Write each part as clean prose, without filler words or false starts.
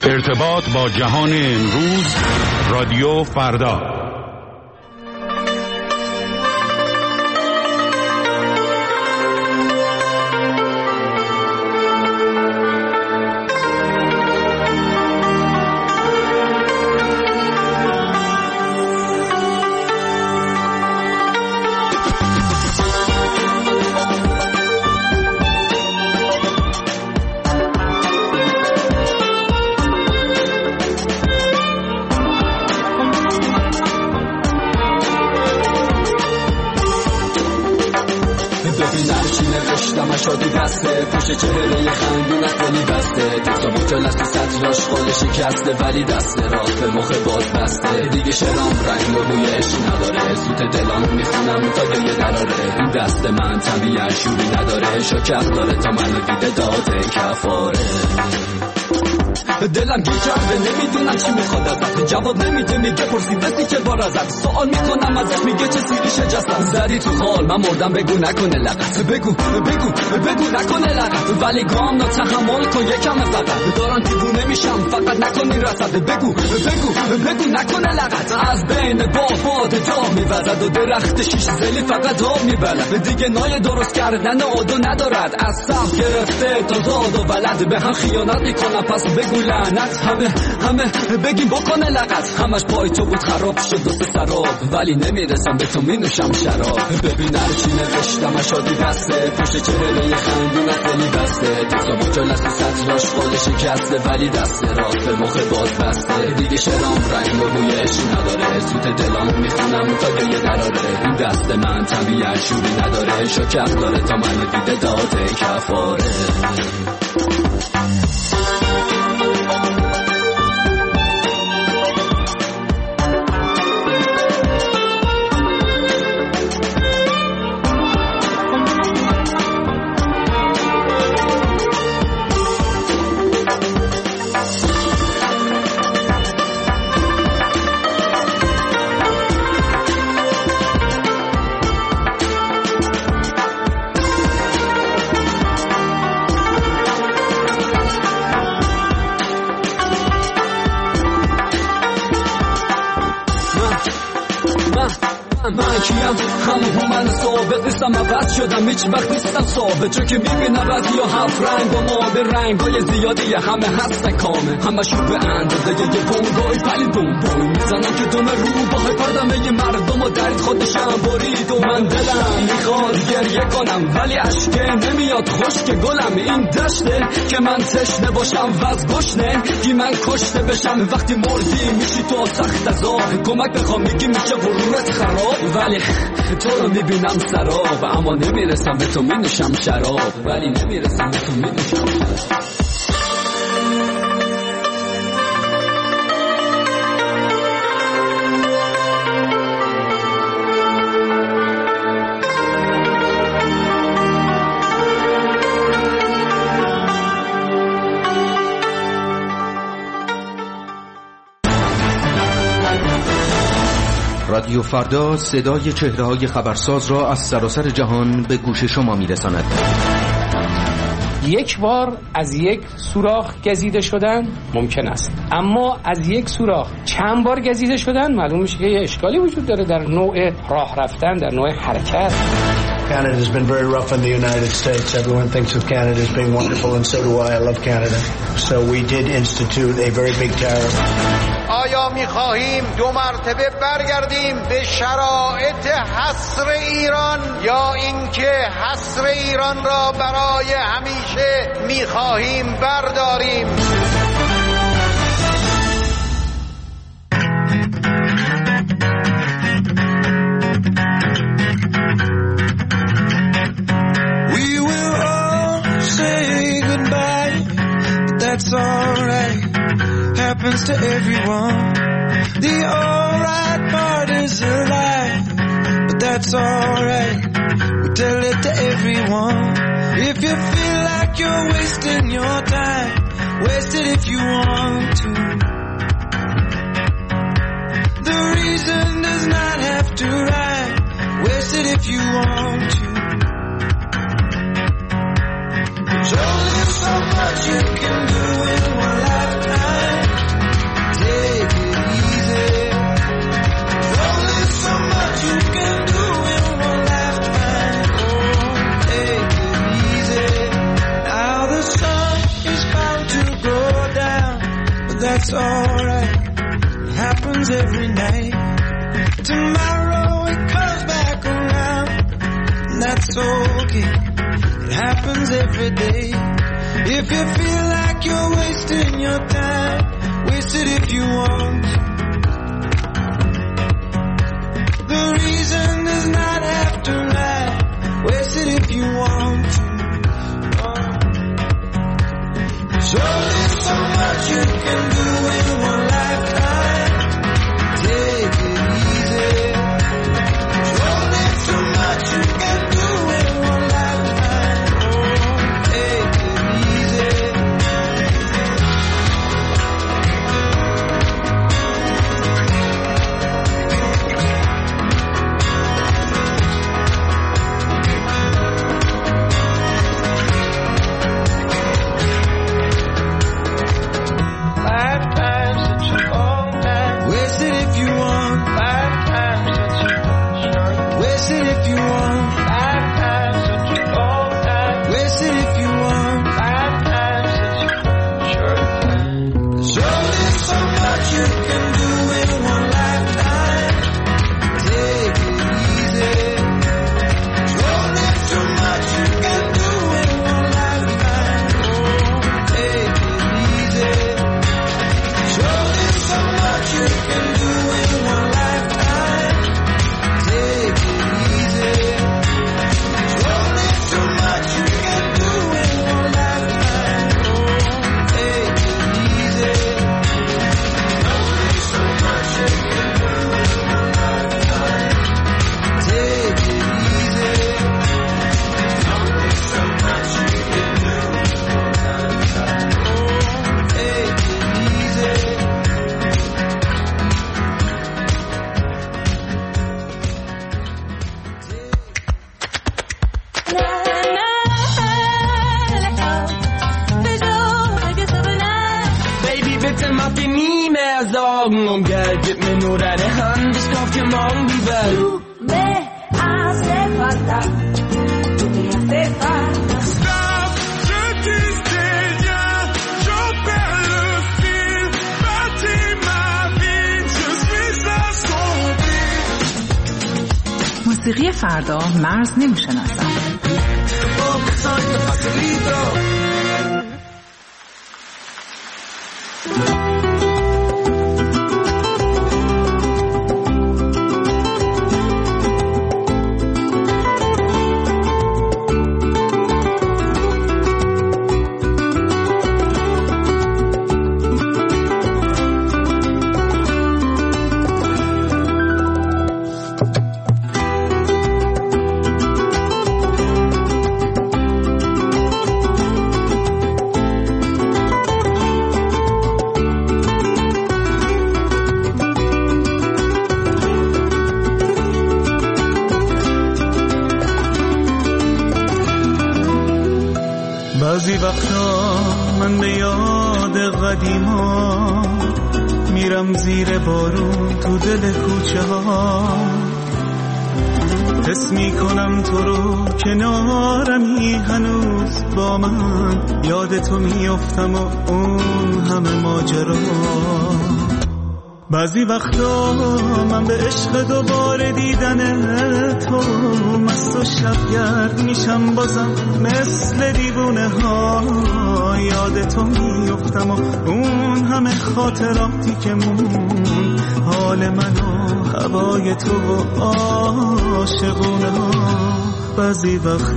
ارتباط با جهان امروز، رادیو فردا. شادی بسته پشت چهره خندون از دلی بسته تکتا بوتل از تو سطراش خال شکسته ولی دست راست به مخ باز بسته دیگه شرام رنگ و بوی عشق نداره سوت دلام میخونم تا گریه دراره این دست من طبیعت شوری نداره شکست داره تا من دیده داده کفاره دلم گیر کرده نمیدونم چی میخواد ازت جواب نمیده میگه پرسیدستی چه بار ازت سوال میکنم ازش میگه چه سیریشه جستم زدی تو خال من مردم بگو نکنه لغت بگو نکنه لغت ولی گام نا تحمل کن یکم از لغت دارم دیوونه میشم فقط نکنی رسد بگو نکنه لغت از بین باد جا میوزد و درخت شیش زلی فقط آب میبلد دیگه نای درست کردن عادو ندارد از سم گرفته تا زاد و ولد به هم خیانت میکنم پس بگو لعنت همه بگیم بکنه لغت همش پای تو بود خراب شد دوست سراب ولی نمیرسم به تو مینوشم شراب ببین هر چی نوشتم شادی بسته پشت چهره خندون از دلی بسته تکتا بوتل از تو سطراش خال شکسته ولی دست راست به مخ باز بسته دیگه شرام رنگ و بوی عشق نداره سوت دلام میخونم تا گریه دراره این دست من طبیعت شوری نداره شکست داره تا من دیده داده کفاره من کیم همون من ثابت نیستم عوض شدم هیچ وقت نیستم ثابت چون که میبینم بعضی ها هفت رنگ و ما به رنگ های زیادی همه هستن کامه همه شو به اندازه یه بونگای ولی بوم میزنم که دوم رو با های پردمه یه مردم و درد خودشم برید و من دلم میخواد گریه کنم ولی عشقه نمیاد خوش که گلم این دشته که من تشنه باشم وز گشنه که من کشته بشم وقتی مردی میشی تو سخت عذاب کمک بخوام میگی میشه غرورت خراب ولی تو رو میبینم سراب اما نمیرسم به تو مینوشم شراب ولی نمیرسم به تو مینوشم شراب رادیو فردا صدای چهره‌های خبرساز را از سراسر جهان به گوش شما می‌رساند. یک بار از یک سوراخ گزیده شدن ممکن است، اما از یک سوراخ چند بار گزیده شدن معلوم میشه که یه اشکالی وجود داره در نوع راه رفتن، در نوع حرکت. Canada has been very rough in the United States. Everyone thinks of Canada as being wonderful, and so do I. I love Canada. So we did institute a very big tariff. آیا می‌خواهیم دو مرتبه برگردیم به شرایط حصر ایران یا اینکه حصر ایران را برای همیشه می‌خواهیم برداریم؟ That's alright, happens to everyone. The alright part is a lie, but that's alright, we tell it to everyone. If you feel like you're wasting your time, waste it if you want to. The reason does not have to rhyme, waste it if you want to. There's only so much you can do in one lifetime. that's alright. It happens every night. Tomorrow it comes back around, and that's okay. It happens every day. If you feel like you're wasting your time, waste it if you want. The reason does not have to lie. Waste it if you want to. There's only so much you can do in one lifetime. Take it easy. There's only so much you can do in one lifetime. Take it easy. موسیقی فردا مرز نمی‌شناسم. بعضی وقتا من به یاد قدیما میرم زیر بارون تو دل کوچه ها، حس میکنم تو رو کنارمی هنوز با من، یاد تو میافتم و اون همه ماجرا. بعضی وقتا من به عشق دوباره دیدن تو مست و شبگرد میشم بازم مثل دیوونه ها، یاد تو میافتم و اون همه خاطراتی که مون، حال من و هوای تو و عاشقونه ها. بعضی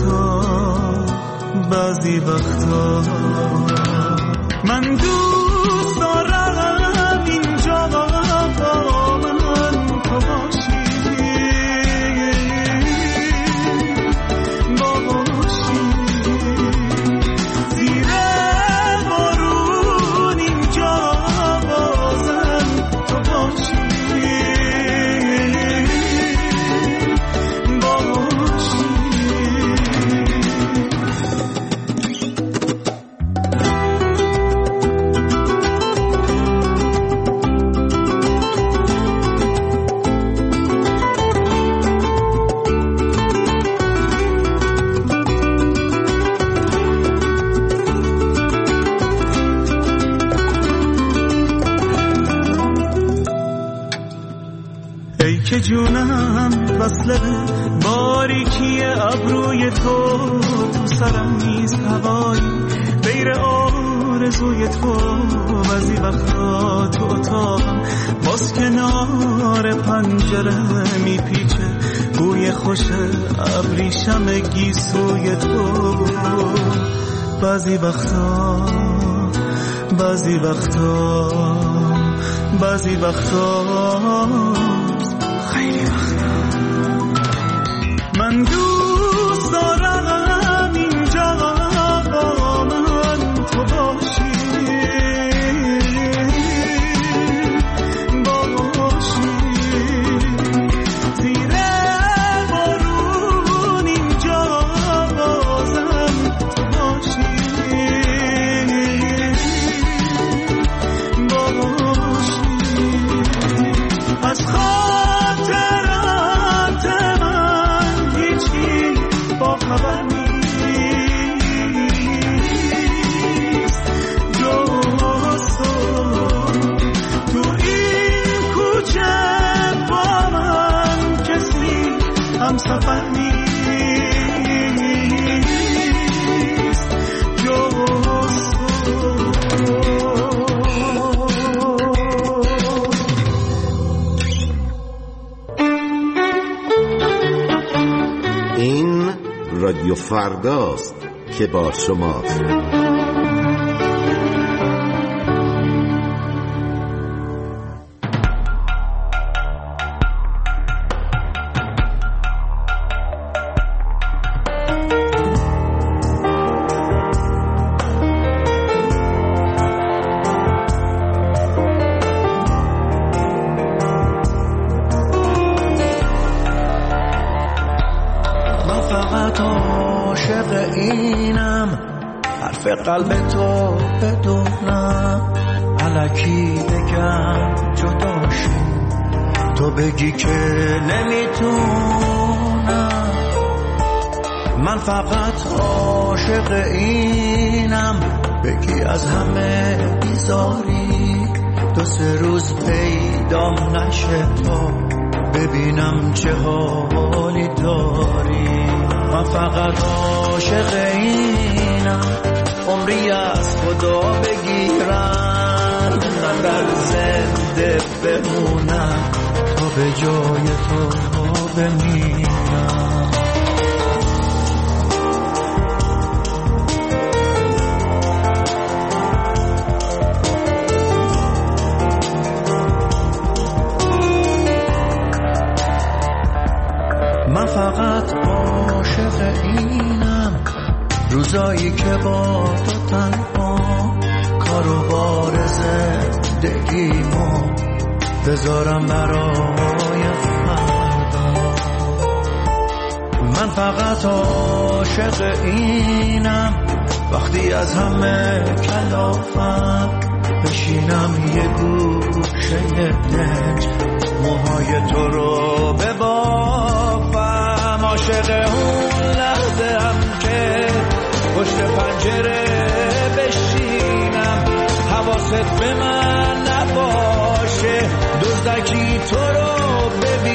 وقتا من دوست دارم اینجا با من تو باشی، زیر بارون اینجا بازم تو باشی. که جونم وصله باریکی ابروی تو سرم نیست هوایی غیر آرزوی تو بعضی وقتا تو اتاقم باز کنار پنجره میپیچه بوی خوش ابریشم گیسوی تو بعضی وقتا خیلی وقتا من دوست دارم اینجا با من تو باشی زیر بارون اینجا بازم تو باشی از خاطرات من هیچی با خبر نیست جز تو این کوچه با من کسی همسفر نیست جز این رادیو فرداست که با شماست. قلب تو بدونم الکی بگم جداشی تو بگی که نمیتونم من فقط عاشق اینم بگی از همه بیزاری دو سه روز پیدام نشه تا ببینم چه حالی داری من فقط عاشق اینم عمری از خدا بگیرم من در زنده بمونم تا به جای تو بمیرم من فقط عاشق اینم روزایی که با تو تنها کارو بار زندگیمو بذارم برای فردا من فقط عاشق اینم وقتی از همه کلافم بشینم یه گوشه دنج موهای تو رو ببافم عاشق اون لحظه هم که پشت پنجره بشینم حواست به من نباشه دزدکی تو رو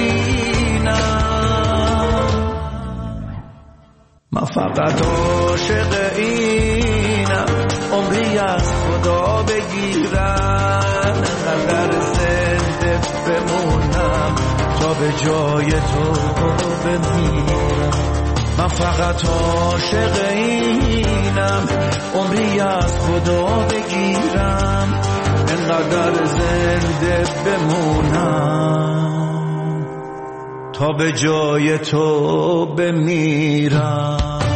ببینم من فقط عاشق اینم عمری از خدا بگیرم انقدر زنده بمونم تا به جای تو بمیرم من فقط عاشق اینم عمری از خدا بگیرم انقدر زنده بمونم تا به جای تو بمیرم